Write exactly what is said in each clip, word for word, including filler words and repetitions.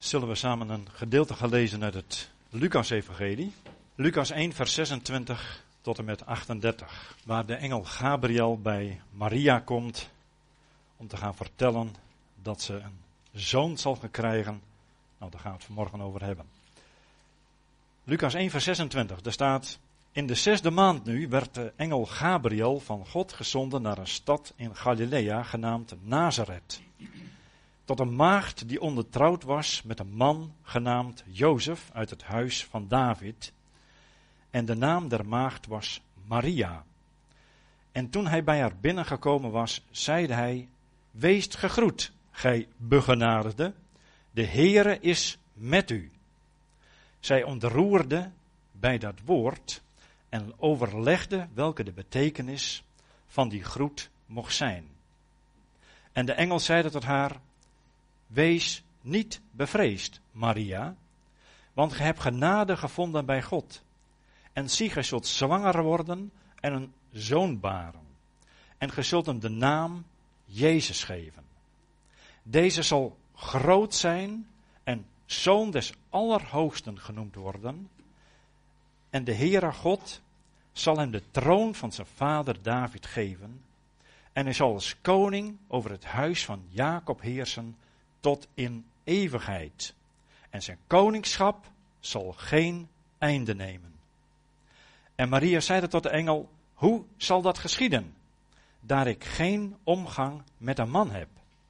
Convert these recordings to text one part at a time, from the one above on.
zullen we samen een gedeelte gaan lezen uit het Lucas-evangelie. Lucas één, vers zesentwintig tot en met achtendertig. Waar de engel Gabriel bij Maria komt om te gaan vertellen dat ze een zoon zal gaan krijgen. Nou, daar gaan we het vanmorgen over hebben. Lucas één, vers zesentwintig. Daar staat: in de zesde maand nu werd de engel Gabriel van God gezonden naar een stad in Galilea genaamd Nazareth. Tot een maagd die ondertrouwd was met een man genaamd Jozef uit het huis van David. En de naam der maagd was Maria. En toen hij bij haar binnengekomen was, zeide hij: weest gegroet, gij begenadigde, de Heere is met u. Zij ontroerde bij dat woord en overlegde welke de betekenis van die groet mocht zijn. En de engel zeide tot haar: wees niet bevreesd, Maria, want ge hebt genade gevonden bij God. En zie, gij zult zwanger worden en een zoon baren. En ge zult hem de naam Jezus geven. Deze zal groot zijn en zoon des Allerhoogsten genoemd worden. En de Heere God zal hem de troon van zijn vader David geven. En hij zal als koning over het huis van Jacob heersen tot in eeuwigheid. En zijn koningschap zal geen einde nemen. En Maria zeide tot de engel: hoe zal dat geschieden, daar ik geen omgang met een man heb?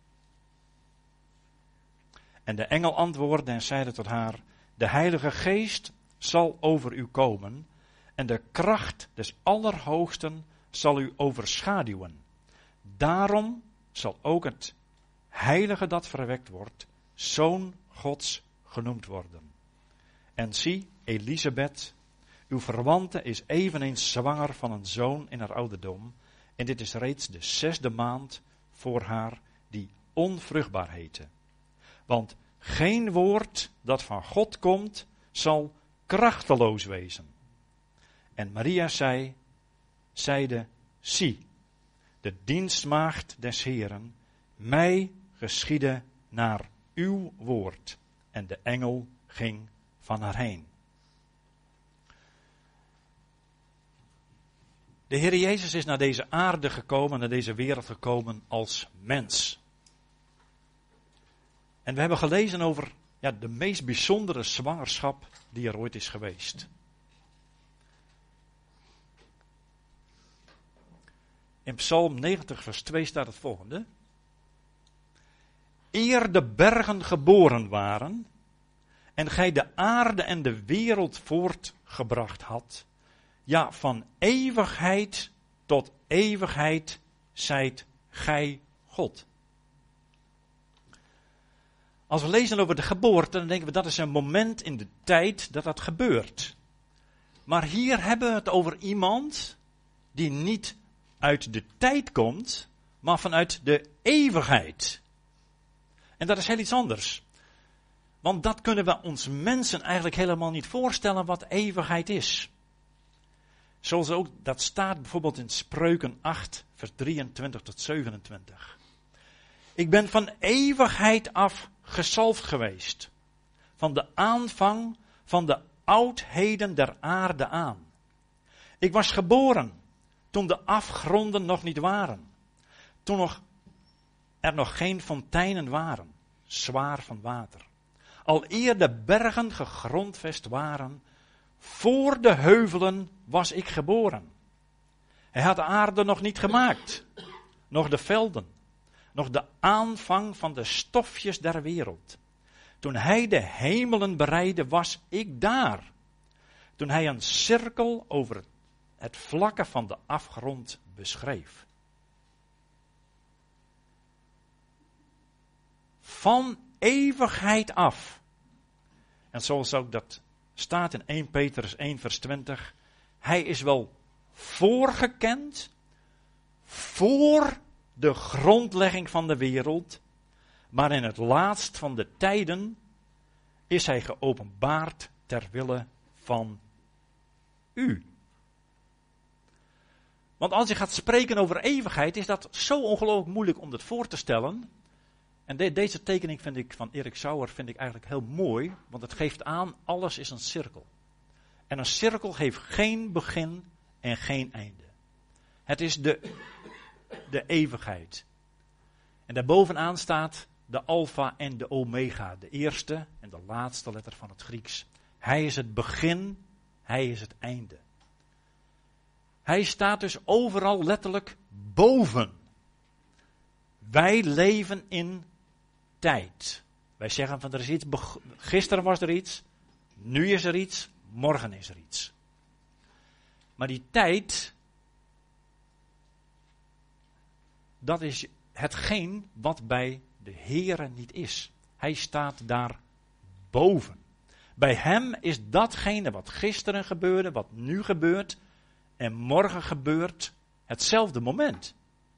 En de engel antwoordde en zeide tot haar: de Heilige Geest zal over u komen, en de kracht des Allerhoogsten zal u overschaduwen. Daarom zal ook het heilige dat verwekt wordt, zoon Gods genoemd worden. En zie, Elisabeth, uw verwante is eveneens zwanger van een zoon in haar ouderdom, en dit is reeds de zesde maand voor haar die onvruchtbaar heette. Want geen woord dat van God komt, zal krachteloos wezen. En Maria zei, zeide, zie, de dienstmaagd des Heeren, mij geschiedde naar uw woord. En de engel ging van haar heen. De Heer Jezus is naar deze aarde gekomen, naar deze wereld gekomen als mens. En we hebben gelezen over ja, de meest bijzondere zwangerschap die er ooit is geweest. In Psalm negentig vers twee staat het volgende: eer de bergen geboren waren en gij de aarde en de wereld voortgebracht had, ja, van eeuwigheid tot eeuwigheid zijt gij God. Als we lezen over de geboorte, dan denken we dat is een moment in de tijd dat dat gebeurt. Maar hier hebben we het over iemand die niet uit de tijd komt, maar vanuit de eeuwigheid. En dat is heel iets anders. Want dat kunnen we ons mensen eigenlijk helemaal niet voorstellen wat eeuwigheid is. Zoals ook dat staat bijvoorbeeld in Spreuken acht, vers drieëntwintig tot zevenentwintig. Ik ben van eeuwigheid af gezalfd geweest, van de aanvang van de oudheden der aarde aan. Ik was geboren toen de afgronden nog niet waren, toen nog, er nog geen fonteinen waren, zwaar van water. Al eer de bergen gegrondvest waren, voor de heuvelen was ik geboren. Hij had de aarde nog niet gemaakt, nog de velden, nog de aanvang van de stofjes der wereld. Toen hij de hemelen bereidde, was ik daar. Toen hij een cirkel over het, het vlakke van de afgrond beschreef. Van eeuwigheid af. En zoals ook dat staat in eerste Petrus één vers twintig. Hij is wel voorgekend voor de grondlegging van de wereld, maar in het laatst van de tijden is hij geopenbaard ter wille van u. Want als je gaat spreken over eeuwigheid, is dat zo ongelooflijk moeilijk om dat voor te stellen. En de, deze tekening vind ik, van Erik Sauer vind ik eigenlijk heel mooi, want het geeft aan, alles is een cirkel. En een cirkel heeft geen begin en geen einde. Het is de, de eeuwigheid. En daarbovenaan staat de alfa en de omega, de eerste en de laatste letter van het Grieks. Hij is het begin, hij is het einde. Hij staat dus overal letterlijk boven. Wij leven in tijd. Wij zeggen van er is iets, gisteren was er iets, nu is er iets, morgen is er iets. Maar die tijd, dat is hetgeen wat bij de Heere niet is. Hij staat daar boven. Bij hem is datgene wat gisteren gebeurde, wat nu gebeurt en morgen gebeurt, hetzelfde moment.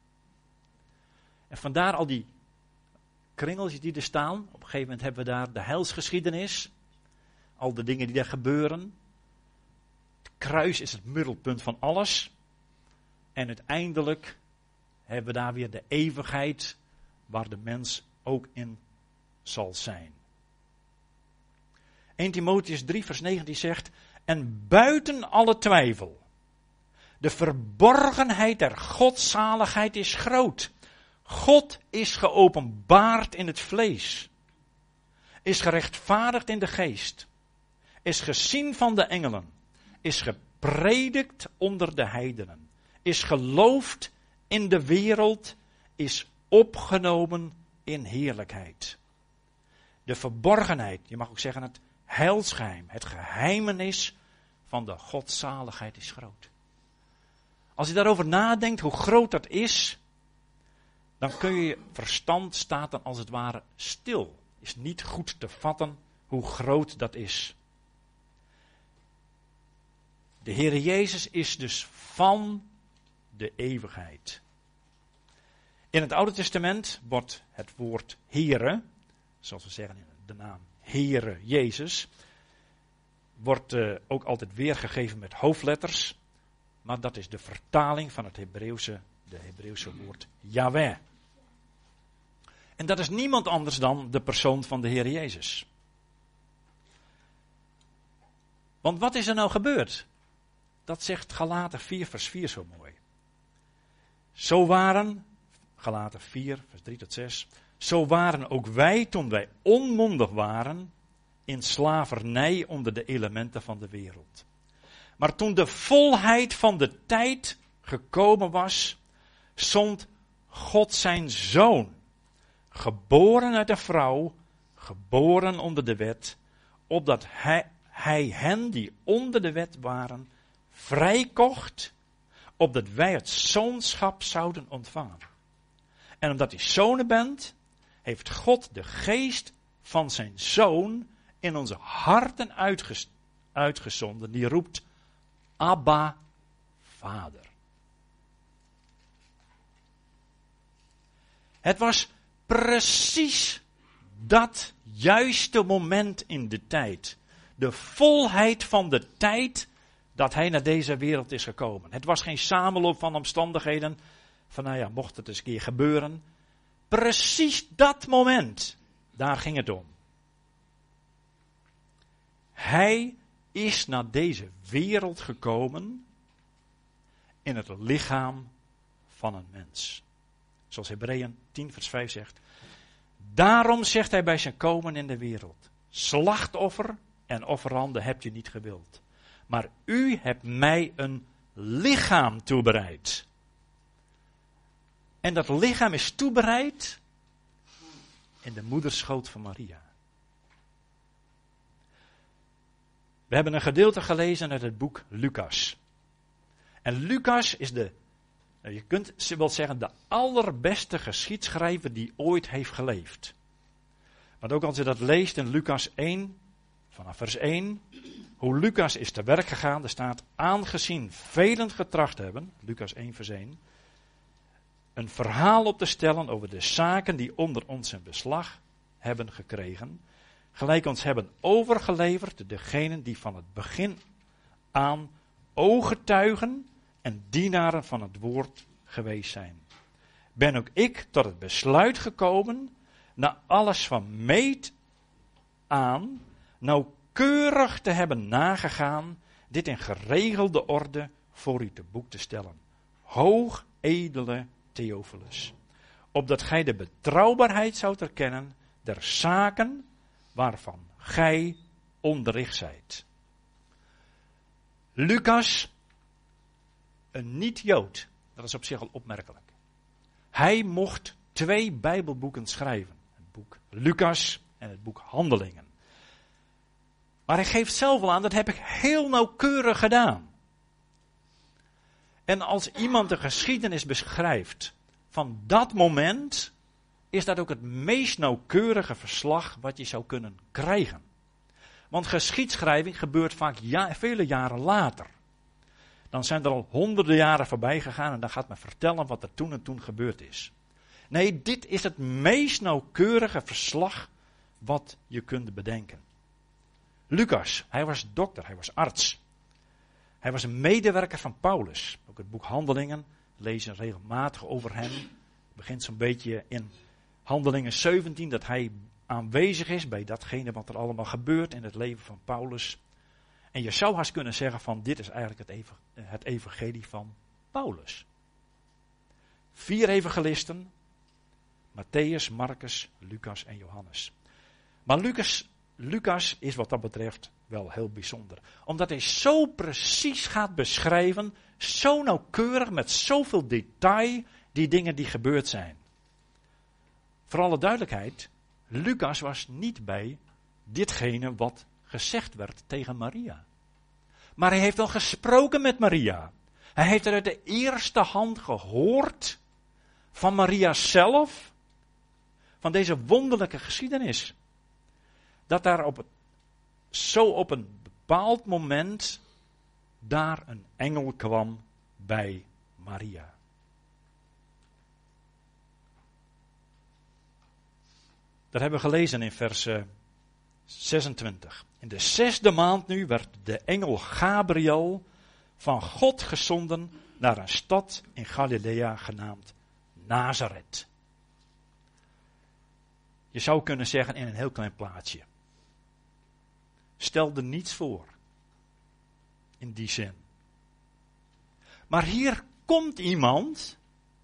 En vandaar al die kringeltjes die er staan. Op een gegeven moment hebben we daar de heilsgeschiedenis. Al de dingen die daar gebeuren. Het kruis is het middelpunt van alles. En uiteindelijk hebben we daar weer de eeuwigheid waar de mens ook in zal zijn. Eerste Timotheüs drie vers negentien zegt, en buiten alle twijfel, de verborgenheid der godzaligheid is groot. God is geopenbaard in het vlees, is gerechtvaardigd in de geest, is gezien van de engelen, is gepredikt onder de heidenen, is geloofd in de wereld, is opgenomen in heerlijkheid. De verborgenheid, je mag ook zeggen het heilsgeheim, het geheimenis van de godzaligheid is groot. Als je daarover nadenkt hoe groot dat is, dan kun je verstand staat dan als het ware stil. Is niet goed te vatten hoe groot dat is. De Heere Jezus is dus van de eeuwigheid. In het Oude Testament wordt het woord Heere, zoals we zeggen in de naam Heere Jezus, wordt uh, ook altijd weergegeven met hoofdletters. Maar dat is de vertaling van het Hebreeuwse, de Hebreeuwse woord Yahweh. En dat is niemand anders dan de persoon van de Heer Jezus. Want wat is er nou gebeurd? Dat zegt Galaten vier vers vier zo mooi. Zo waren, Galaten vier vers drie tot zes, zo waren ook wij toen wij onmondig waren in slavernij onder de elementen van de wereld. Maar toen de volheid van de tijd gekomen was, zond God zijn zoon, geboren uit een vrouw, geboren onder de wet, opdat hij, hij hen die onder de wet waren, vrijkocht, opdat wij het zoonschap zouden ontvangen. En omdat u zonen bent, heeft God de geest van zijn zoon in onze harten uitges, uitgezonden, die roept, Abba, Vader. Het was precies dat juiste moment in de tijd. De volheid van de tijd dat hij naar deze wereld is gekomen. Het was geen samenloop van omstandigheden. Van nou ja, mocht het eens een keer gebeuren. Precies dat moment. Daar ging het om. Hij is naar deze wereld gekomen in het lichaam van een mens. Zoals Hebreeën tien vers vijf zegt. Daarom zegt hij bij zijn komen in de wereld. Slachtoffer en offerande hebt u niet gewild. Maar u hebt mij een lichaam toebereid. En dat lichaam is toebereid in de moederschoot van Maria. We hebben een gedeelte gelezen uit het boek Lucas. En Lucas is de, je kunt wel zeggen, de allerbeste geschiedschrijver die ooit heeft geleefd. Want ook als je dat leest in Lucas één, vanaf vers één, hoe Lucas is te werk gegaan, er staat, aangezien velen getracht hebben, Lucas één vers één, een verhaal op te stellen over de zaken die onder ons in beslag hebben gekregen, gelijk ons hebben overgeleverd degenen die van het begin aan ooggetuigen en dienaren van het woord geweest zijn. Ben ook ik tot het besluit gekomen, na alles van meet aan nauwkeurig te hebben nagegaan, dit in geregelde orde voor u te boek te stellen. Hoog edele Theophilus, opdat gij de betrouwbaarheid zoudt erkennen der zaken waarvan gij onderricht zijt. Lucas, een niet-Jood, dat is op zich al opmerkelijk. Hij mocht twee Bijbelboeken schrijven. Het boek Lucas en het boek Handelingen. Maar hij geeft zelf wel aan, dat heb ik heel nauwkeurig gedaan. En als iemand de geschiedenis beschrijft van dat moment, is dat ook het meest nauwkeurige verslag wat je zou kunnen krijgen. Want geschiedschrijving gebeurt vaak ja, vele jaren later. Dan zijn er al honderden jaren voorbij gegaan en dan gaat men vertellen wat er toen en toen gebeurd is. Nee, dit is het meest nauwkeurige verslag wat je kunt bedenken. Lucas, hij was dokter, hij was arts. Hij was een medewerker van Paulus. Ook het boek Handelingen lezen regelmatig over hem. Het begint zo'n beetje in Handelingen zeventien dat hij aanwezig is bij datgene wat er allemaal gebeurt in het leven van Paulus. En je zou haast kunnen zeggen van dit is eigenlijk het, ev- het evangelie van Paulus. Vier evangelisten, Matthäus, Marcus, Lucas en Johannes. Maar Lucas, Lucas is wat dat betreft wel heel bijzonder. Omdat hij zo precies gaat beschrijven, zo nauwkeurig, met zoveel detail, die dingen die gebeurd zijn. Voor alle duidelijkheid, Lucas was niet bij ditgene wat gezegd werd tegen Maria. Maar hij heeft al gesproken met Maria. Hij heeft er uit de eerste hand gehoord van Maria zelf, van deze wonderlijke geschiedenis. Dat daar op het, zo op een bepaald moment daar een engel kwam bij Maria. Dat hebben we gelezen in vers zesentwintig. In de zesde maand nu werd de engel Gabriel van God gezonden naar een stad in Galilea genaamd Nazareth. Je zou kunnen zeggen in een heel klein plaatsje. Stelde niets voor. In die zin. Maar hier komt iemand,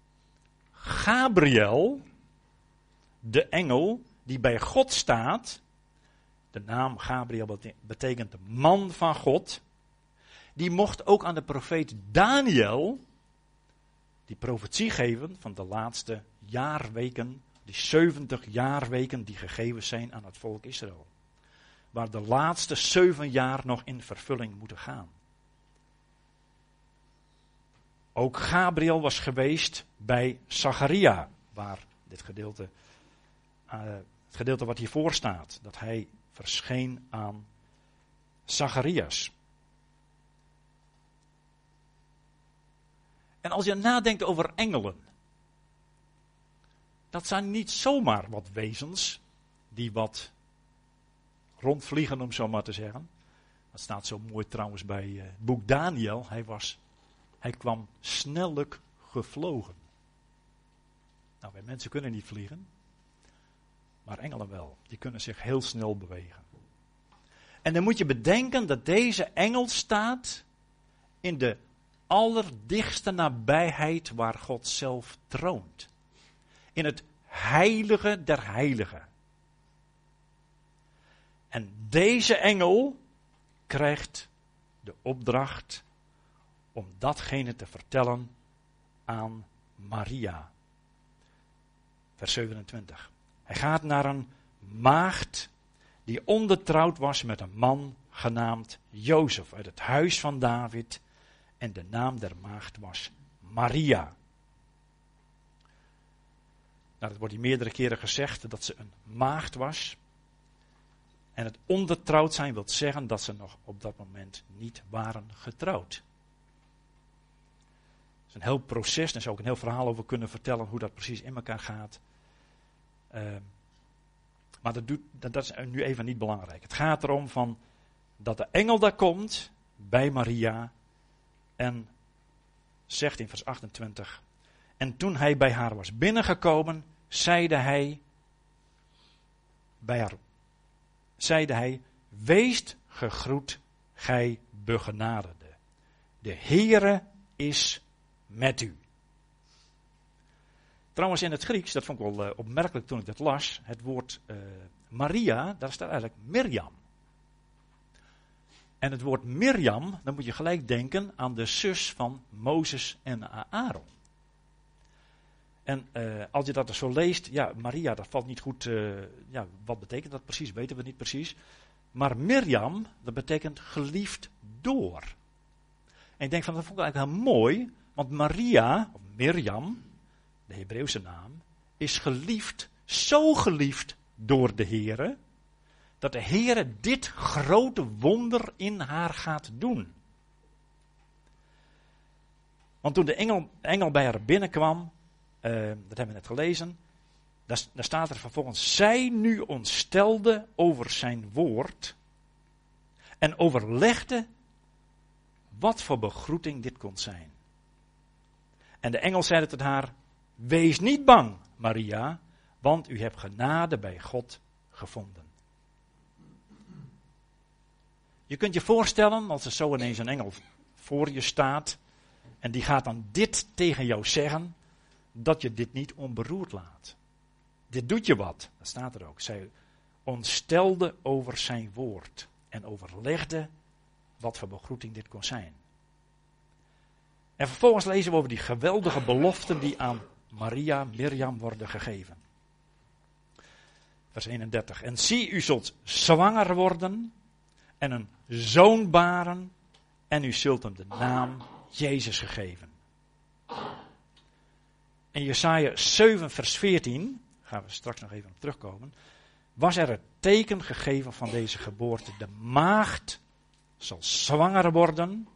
Gabriel, de engel die bij God staat. De naam Gabriel betekent de man van God. Die mocht ook aan de profeet Daniel die profetie geven van de laatste jaarweken, die zeventig jaarweken die gegeven zijn aan het volk Israël. Waar de laatste zeven jaar nog in vervulling moeten gaan. Ook Gabriel was geweest bij Zacharia, waar dit gedeelte, uh, het gedeelte wat hiervoor staat, dat hij verscheen aan Zacharias. En als je nadenkt over engelen, dat zijn niet zomaar wat wezens die wat rondvliegen, om zo maar te zeggen. Dat staat zo mooi trouwens bij uh, het boek Daniel. Hij, was, hij kwam snellijk gevlogen. Nou, wij mensen kunnen niet vliegen, maar engelen wel. Die kunnen zich heel snel bewegen. En dan moet je bedenken dat deze engel staat in de allerdichtste nabijheid waar God zelf troont. In het heilige der heiligen. En deze engel krijgt de opdracht om datgene te vertellen aan Maria. Vers zevenentwintig. Hij gaat naar een maagd die ondertrouwd was met een man genaamd Jozef uit het huis van David. En de naam der maagd was Maria. Nou, dat wordt hier meerdere keren gezegd dat ze een maagd was. En het ondertrouwd zijn wil zeggen dat ze nog op dat moment niet waren getrouwd. Het is een heel proces, daar zou ik een heel verhaal over kunnen vertellen hoe dat precies in elkaar gaat. Uh, maar dat, doet, dat, dat is nu even niet belangrijk. Het gaat erom van dat de engel daar komt bij Maria en zegt in vers achtentwintig. En toen hij bij haar was binnengekomen, zeide hij, bij haar zeide hij, wees gegroet, gij begenaderde. De Heere is met u. Trouwens in het Grieks, dat vond ik wel uh, opmerkelijk toen ik dat las, het woord uh, Maria, daar staat eigenlijk Mirjam. En het woord Mirjam, dan moet je gelijk denken aan de zus van Mozes en Aaron. En uh, als je dat er zo leest, ja, Maria, dat valt niet goed, uh, ja, wat betekent dat precies, weten we niet precies. Maar Mirjam, dat betekent geliefd door. En ik denk van, dat vond ik eigenlijk heel mooi, want Maria, of Mirjam, de Hebreeuwse naam, is geliefd, zo geliefd door de Heere, dat de Heere dit grote wonder in haar gaat doen. Want toen de engel, engel bij haar binnenkwam, uh, dat hebben we net gelezen, daar, daar staat er vervolgens, zij nu ontstelde over zijn woord en overlegde wat voor begroeting dit kon zijn. En de engel zeide tot haar, wees niet bang, Maria, want u hebt genade bij God gevonden. Je kunt je voorstellen, als er zo ineens een engel voor je staat, en die gaat dan dit tegen jou zeggen, dat je dit niet onberoerd laat. Dit doet je wat, dat staat er ook. Zij ontstelde over zijn woord en overlegde wat voor begroeting dit kon zijn. En vervolgens lezen we over die geweldige beloften die aan Maria, Mirjam worden gegeven. Vers eenendertig. En zie, u zult zwanger worden en een zoon baren en u zult hem de naam Jezus gegeven. In Jesaja zeven vers veertien, gaan we straks nog even op terugkomen, was er het teken gegeven van deze geboorte. De maagd zal zwanger worden.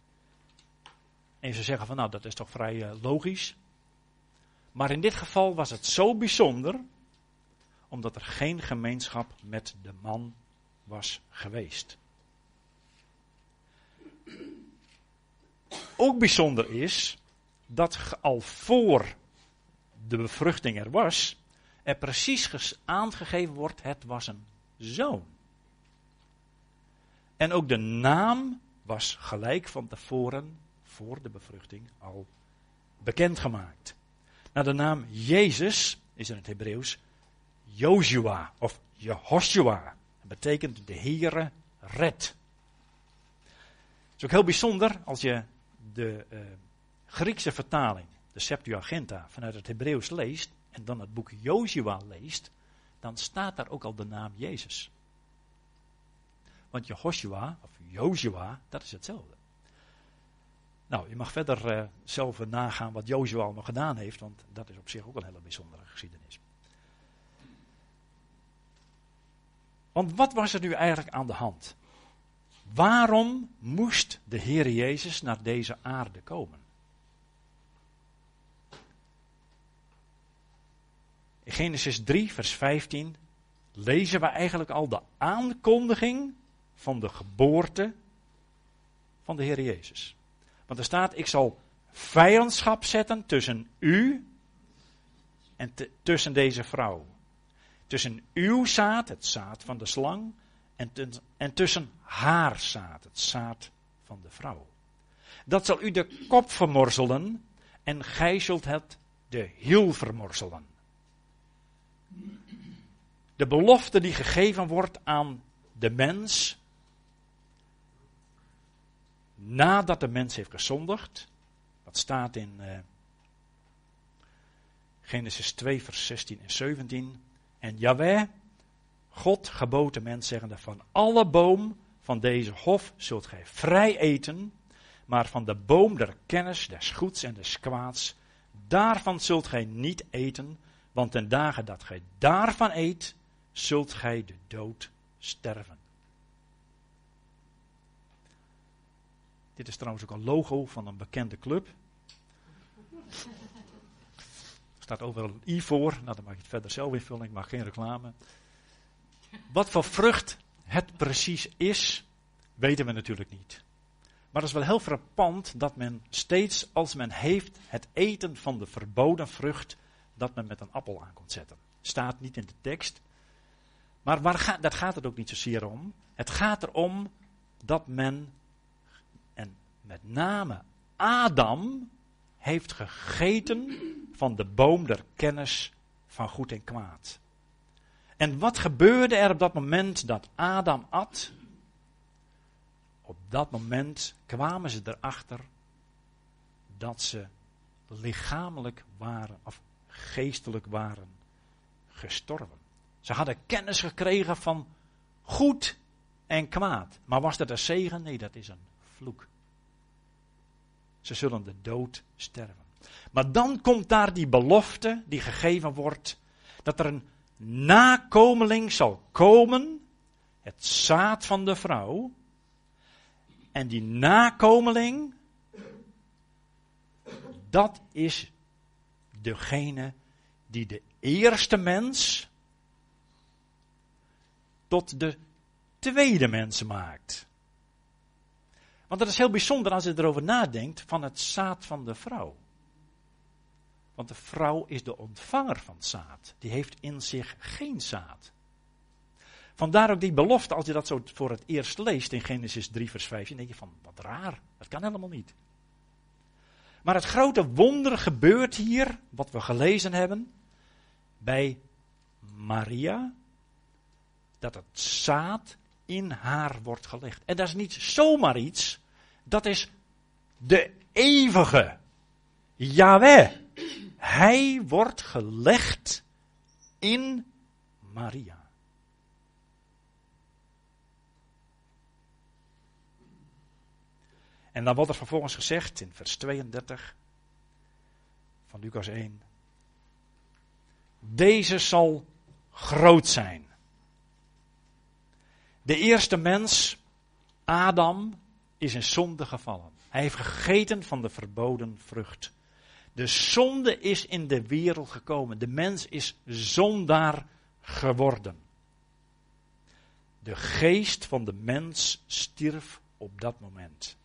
En ze zeggen van nou dat is toch vrij uh, logisch. Maar in dit geval was het zo bijzonder, omdat er geen gemeenschap met de man was geweest. Ook bijzonder is dat al voor de bevruchting er was, er precies aangegeven wordt, het was een zoon. En ook de naam was gelijk van tevoren, voor de bevruchting, al bekendgemaakt. Nou, de naam Jezus is in het Hebreeuws Joshua of Jehoshua. Dat betekent de Heere redt. Het is ook heel bijzonder als je de uh, Griekse vertaling, de Septuaginta, vanuit het Hebreeuws leest en dan het boek Joshua leest, dan staat daar ook al de naam Jezus. Want Jehoshua, of Joshua, dat is hetzelfde. Nou, je mag verder uh, zelf nagaan wat Joshua allemaal gedaan heeft, want dat is op zich ook een hele bijzondere geschiedenis. Want wat was er nu eigenlijk aan de hand? Waarom moest de Heere Jezus naar deze aarde komen? In Genesis drie, vers vijftien, lezen we eigenlijk al de aankondiging van de geboorte van de Heere Jezus. Want er staat, ik zal vijandschap zetten tussen u en te, tussen deze vrouw. Tussen uw zaad, het zaad van de slang, en, te, en tussen haar zaad, het zaad van de vrouw. Dat zal u de kop vermorzelen en gij zult het de hiel vermorzelen. De belofte die gegeven wordt aan de mens, nadat de mens heeft gezondigd, dat staat in uh, Genesis twee vers zestien en zeventien. En Jahweh, God gebood de mens zeggende, van alle boom van deze hof zult gij vrij eten, maar van de boom der kennis des goeds en des kwaads, daarvan zult gij niet eten, want ten dagen dat gij daarvan eet, zult gij de dood sterven. Dit is trouwens ook een logo van een bekende club. Er staat overal een i voor. Nou, dan mag je het verder zelf invullen. Ik maak geen reclame. Wat voor vrucht het precies is, weten we natuurlijk niet. Maar het is wel heel frappant dat men steeds, als men heeft het eten van de verboden vrucht, dat men met een appel aan komt zetten. Staat niet in de tekst. Maar waar ga, dat gaat het ook niet zozeer om. Het gaat erom dat men, en met name Adam, heeft gegeten van de boom der kennis van goed en kwaad. En wat gebeurde er op dat moment dat Adam at? Op dat moment kwamen ze erachter dat ze lichamelijk waren, of geestelijk waren, gestorven. Ze hadden kennis gekregen van goed en kwaad. Maar was dat een zegen? Nee, dat is een vloek. Ze zullen de dood sterven. Maar dan komt daar die belofte die gegeven wordt, dat er een nakomeling zal komen, het zaad van de vrouw. En die nakomeling, dat is degene die de eerste mens tot de tweede mens maakt. Want dat is heel bijzonder als je erover nadenkt van het zaad van de vrouw. Want de vrouw is de ontvanger van het zaad. Die heeft in zich geen zaad. Vandaar ook die belofte, als je dat zo voor het eerst leest in Genesis drie vers vijftien, denk je van, wat raar, dat kan helemaal niet. Maar het grote wonder gebeurt hier, wat we gelezen hebben, bij Maria, dat het zaad in haar wordt gelegd. En dat is niet zomaar iets, dat is de eeuwige Yahweh. Hij wordt gelegd in Maria. En dan wordt er vervolgens gezegd in vers tweeëndertig van Lucas één. Deze zal groot zijn. De eerste mens, Adam, is in zonde gevallen. Hij heeft gegeten van de verboden vrucht. De zonde is in de wereld gekomen. De mens is zondaar geworden. De geest van de mens stierf op dat moment.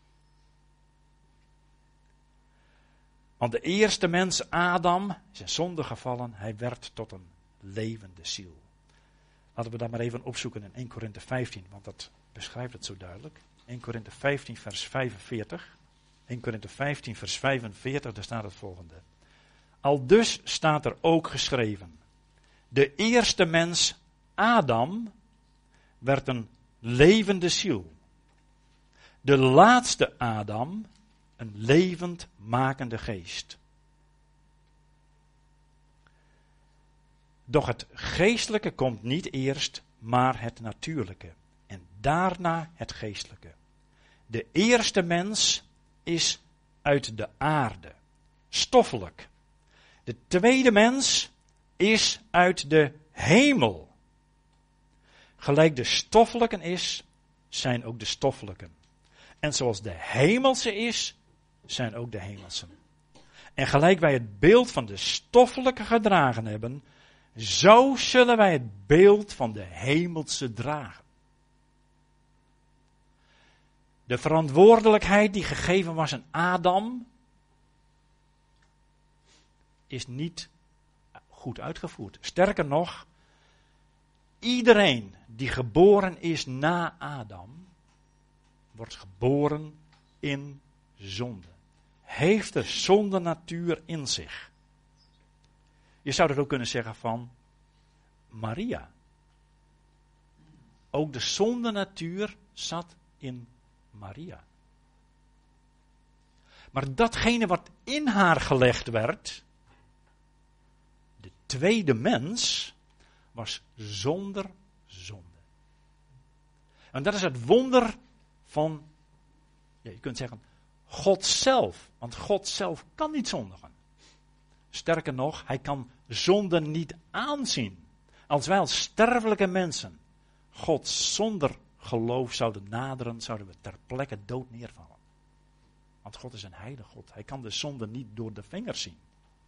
Want de eerste mens, Adam, is in zonde gevallen. Hij werd tot een levende ziel. Laten we dat maar even opzoeken in eerste Korinthe vijftien, want dat beschrijft het zo duidelijk. eerste Korinthe vijftien vers vijfenveertig. eerste Korinthe vijftien vers vijfenveertig, daar staat het volgende. Aldus staat er ook geschreven. De eerste mens, Adam, werd een levende ziel. De laatste Adam, een levend makende geest. Doch het geestelijke komt niet eerst, maar het natuurlijke. En daarna het geestelijke. De eerste mens is uit de aarde, stoffelijk. De tweede mens is uit de hemel. Gelijk de stoffelijken is, zijn ook de stoffelijken. En zoals de hemelse is, zijn ook de hemelsen. En gelijk wij het beeld van de stoffelijke gedragen hebben, zo zullen wij het beeld van de hemelse dragen. De verantwoordelijkheid die gegeven was aan Adam, is niet goed uitgevoerd. Sterker nog, iedereen die geboren is na Adam, wordt geboren in zonde. Heeft de zonde natuur in zich. Je zou dat ook kunnen zeggen van Maria. Ook de zonde natuur zat in Maria. Maar datgene wat in haar gelegd werd, de tweede mens, was zonder zonde. En dat is het wonder van, ja, je kunt zeggen, God zelf. Want God zelf kan niet zondigen. Sterker nog, hij kan zonde niet aanzien. Als wij als sterfelijke mensen God zonder geloof zouden naderen, zouden we ter plekke dood neervallen. Want God is een heilige God. Hij kan de zonde niet door de vingers zien.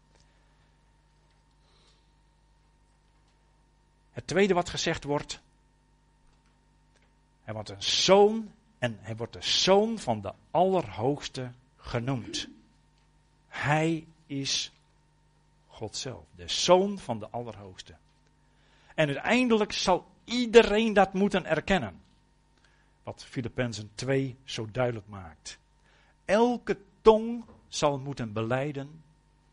Het tweede wat gezegd wordt, hij wordt een zoon en hij wordt de zoon van de Allerhoogste genoemd. Hij is God zelf, de zoon van de Allerhoogste. En uiteindelijk zal iedereen dat moeten erkennen. Wat Filippenzen twee zo duidelijk maakt. Elke tong zal moeten belijden.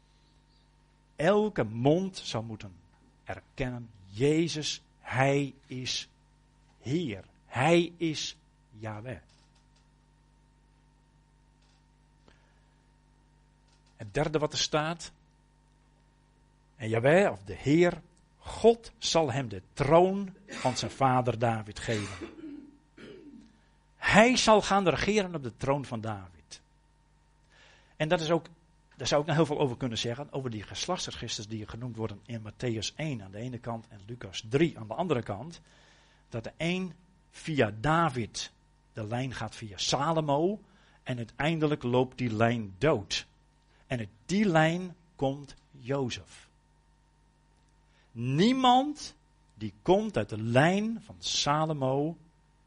Elke mond zal moeten erkennen. Jezus, Hij is Heer. Hij is Yahweh. Het derde wat er staat. En Yahweh, of de Heer, God zal hem de troon van zijn vader David geven. Hij zal gaan regeren op de troon van David. En dat is ook, daar zou ik nog heel veel over kunnen zeggen, over die geslachtsregisters die genoemd worden in Matthäus één aan de ene kant en Lucas drie aan de andere kant. Dat de een via David, de lijn gaat via Salomo en uiteindelijk loopt die lijn dood. En uit die lijn komt Jozef. Niemand die komt uit de lijn van Salomo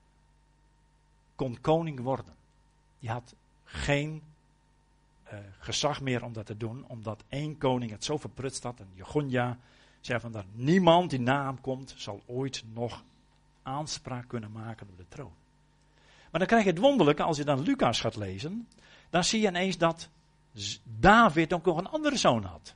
kon koning worden. Die had geen uh, gezag meer om dat te doen, omdat één koning het zo verprutst had. En Jegonja zei van dat niemand die na hem komt, zal ooit nog aanspraak kunnen maken op de troon. Maar dan krijg je het wonderlijke, als je dan Lucas gaat lezen, dan zie je ineens dat David ook nog een andere zoon had.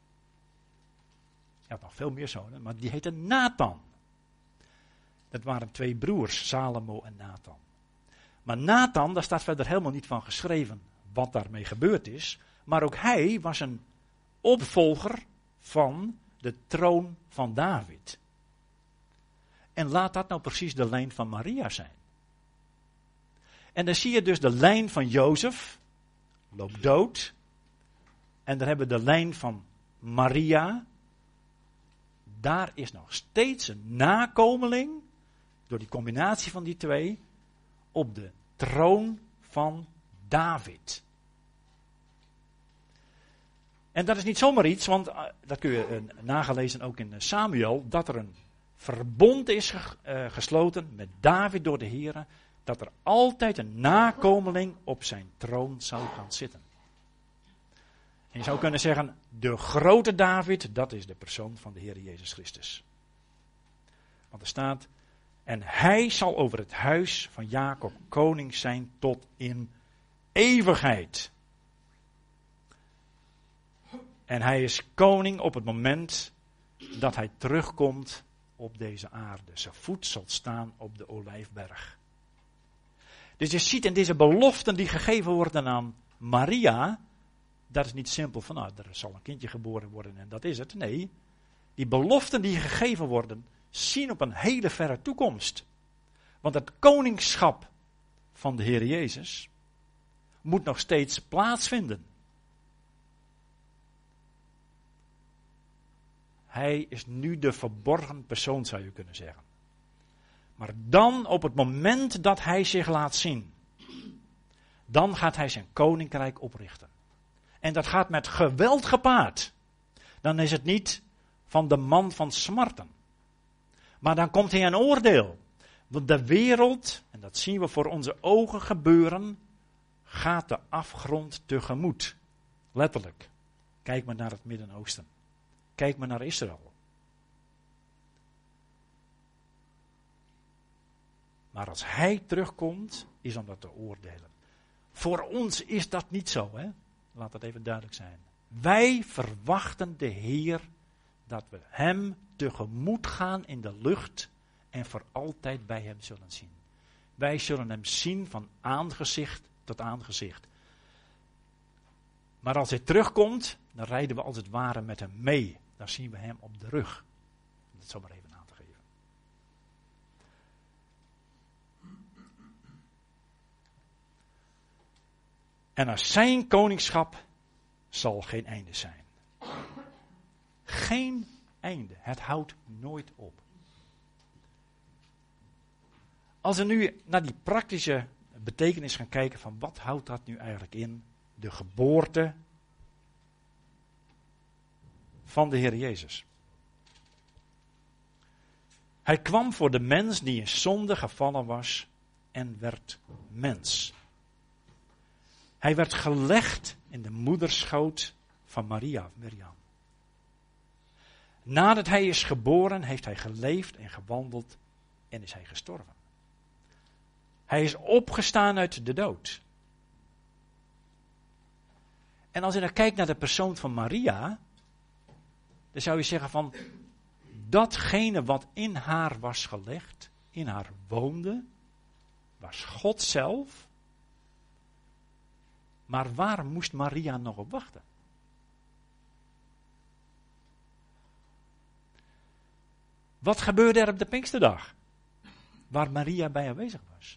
Hij had nog veel meer zonen, maar die heette Nathan. Dat waren twee broers, Salomo en Nathan. Maar Nathan, daar staat verder helemaal niet van geschreven wat daarmee gebeurd is. Maar ook hij was een opvolger van de troon van David. En laat dat nou precies de lijn van Maria zijn. En dan zie je dus de lijn van Jozef, loopt dood. En dan hebben we de lijn van Maria. Daar is nog steeds een nakomeling, door die combinatie van die twee, op de troon van David. En dat is niet zomaar iets, want uh, dat kun je uh, nagelezen ook in Samuel, dat er een verbond is ge, uh, gesloten met David door de Here, dat er altijd een nakomeling op zijn troon zou gaan zitten. En je zou kunnen zeggen, de grote David, dat is de persoon van de Heer Jezus Christus. Want er staat, en hij zal over het huis van Jacob koning zijn tot in eeuwigheid. En hij is koning op het moment dat hij terugkomt op deze aarde. Zijn voet zal staan op de Olijfberg. Dus je ziet in deze beloften die gegeven worden aan Maria, dat is niet simpel van, nou, er zal een kindje geboren worden en dat is het. Nee, die beloften die gegeven worden, zien op een hele verre toekomst. Want het koningschap van de Heer Jezus moet nog steeds plaatsvinden. Hij is nu de verborgen persoon, zou je kunnen zeggen. Maar dan, op het moment dat hij zich laat zien, dan gaat hij zijn koninkrijk oprichten. En dat gaat met geweld gepaard. Dan is het niet van de man van smarten. Maar dan komt hij een oordeel. Want de wereld, en dat zien we voor onze ogen gebeuren, gaat de afgrond tegemoet. Letterlijk. Kijk maar naar het Midden-Oosten. Kijk maar naar Israël. Maar als hij terugkomt, is om dat te oordelen. Voor ons is dat niet zo, hè? Laat dat even duidelijk zijn. Wij verwachten de Heer dat we hem tegemoet gaan in de lucht en voor altijd bij hem zullen zien. Wij zullen hem zien van aangezicht tot aangezicht. Maar als hij terugkomt, dan rijden we als het ware met hem mee. Dan zien we hem op de rug. Om dat zo maar even aan te geven. En aan zijn koningschap zal geen einde zijn. Geen einde. Het houdt nooit op. Als we nu naar die praktische betekenis gaan kijken van wat houdt dat nu eigenlijk in? De geboorte van de Heer Jezus. Hij kwam voor de mens die in zonde gevallen was en werd mens. Hij werd gelegd in de moederschoot van Maria, Miriam. Nadat hij is geboren, heeft hij geleefd en gewandeld en is hij gestorven. Hij is opgestaan uit de dood. En als je dan kijkt naar de persoon van Maria, dan zou je zeggen van, datgene wat in haar was gelegd, in haar woonde, was God zelf. Maar waar moest Maria nog op wachten? Wat gebeurde er op de Pinksterdag? Waar Maria bij aanwezig was.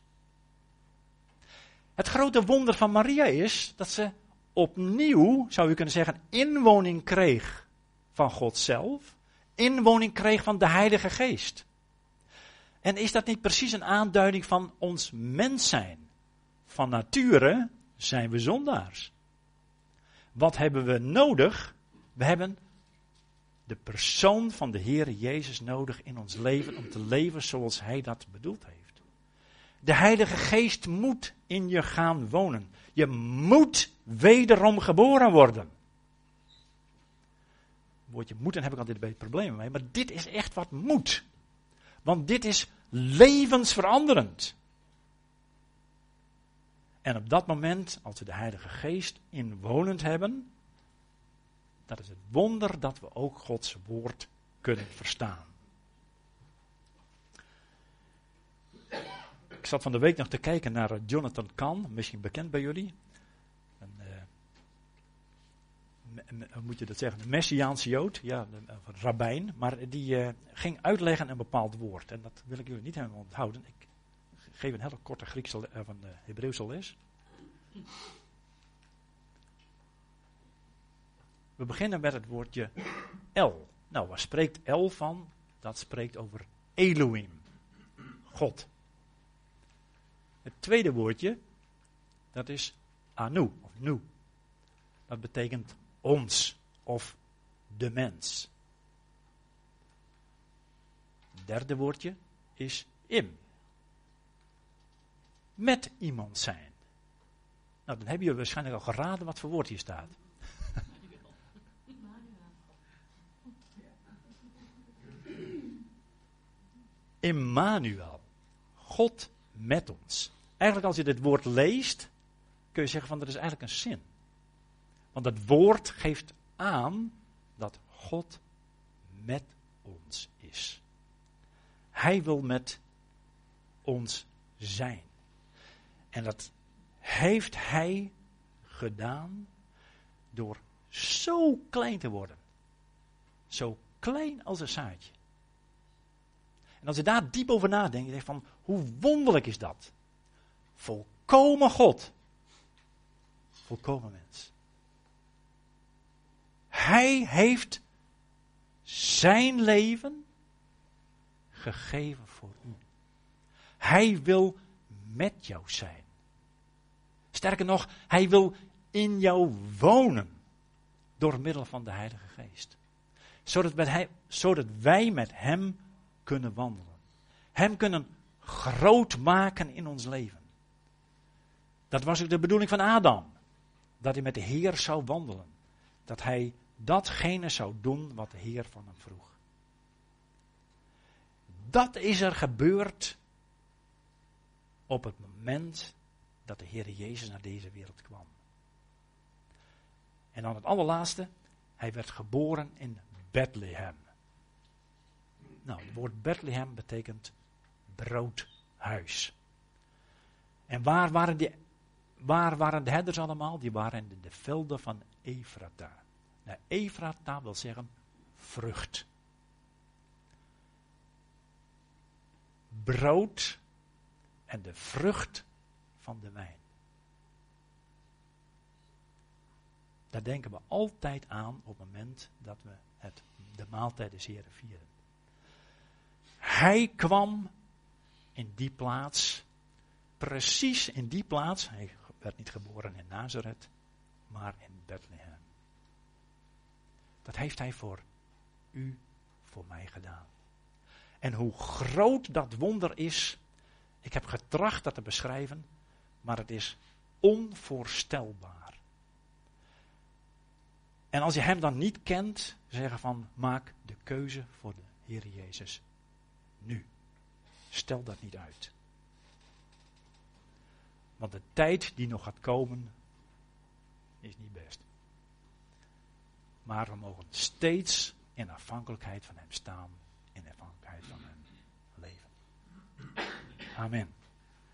Het grote wonder van Maria is dat ze opnieuw, zou je kunnen zeggen, inwoning kreeg van God zelf. Inwoning kreeg van de Heilige Geest. En is dat niet precies een aanduiding van ons mens zijn? Van nature zijn we zondaars. Wat hebben we nodig? We hebben de persoon van de Heer Jezus nodig in ons leven om te leven zoals Hij dat bedoeld heeft. De Heilige Geest moet in je gaan wonen. Je moet wederom geboren worden. Het woordje moeten heb ik altijd een beetje problemen mee, maar dit is echt wat moet. Want dit is levensveranderend. En op dat moment, als we de Heilige Geest inwonend hebben, dat is het wonder dat we ook Gods woord kunnen verstaan. Ik zat van de week nog te kijken naar Jonathan Cahn, misschien bekend bij jullie. Een, uh, me, hoe moet je dat zeggen? Een Messiaanse Jood, ja, een, een rabbijn, maar die uh, ging uitleggen een bepaald woord. En dat wil ik jullie niet helemaal onthouden. Ik geef een hele korte Griekse uh, van de Hebreeuwse les. We beginnen met het woordje El. Nou, waar spreekt El van? Dat spreekt over Elohim, God. Het tweede woordje, dat is Anu, of Nu. Dat betekent ons, of de mens. Het derde woordje is Im. Met iemand zijn. Nou, dan heb je waarschijnlijk al geraden wat voor woord hier staat. Immanuel. God met ons. Eigenlijk als je dit woord leest, kun je zeggen van er is eigenlijk een zin. Want het woord geeft aan dat God met ons is. Hij wil met ons zijn. En dat heeft hij gedaan door zo klein te worden. Zo klein als een zaadje. En als je daar diep over nadenkt, je denkt van, hoe wonderlijk is dat? Volkomen God. Volkomen mens. Hij heeft zijn leven gegeven voor u. Hij wil met jou zijn. Sterker nog, hij wil in jou wonen. Door middel van de Heilige Geest. Zodat wij, zodat wij met hem kunnen wandelen. Hem kunnen groot maken in ons leven. Dat was ook de bedoeling van Adam. Dat hij met de Heer zou wandelen. Dat hij datgene zou doen wat de Heer van hem vroeg. Dat is er gebeurd op het moment dat de Heer Jezus naar deze wereld kwam. En dan het allerlaatste, hij werd geboren in Bethlehem. Nou, het woord Bethlehem betekent broodhuis. En waar waren, die, waar waren de herders allemaal? Die waren in de velden van Efrata. Nou, Efrata wil zeggen vrucht. Brood en de vrucht van de wijn. Daar denken we altijd aan op het moment dat we het, de maaltijd des Heren vieren. Hij kwam in die plaats, precies in die plaats, hij werd niet geboren in Nazareth, maar in Bethlehem. Dat heeft hij voor u, voor mij gedaan. En hoe groot dat wonder is, ik heb getracht dat te beschrijven, maar het is onvoorstelbaar. En als je hem dan niet kent, zeggen van, maak de keuze voor de Heer Jezus nu. Stel dat niet uit. Want de tijd die nog gaat komen, is niet best. Maar we mogen steeds in afhankelijkheid van hem staan, in afhankelijkheid van hem leven. Amen.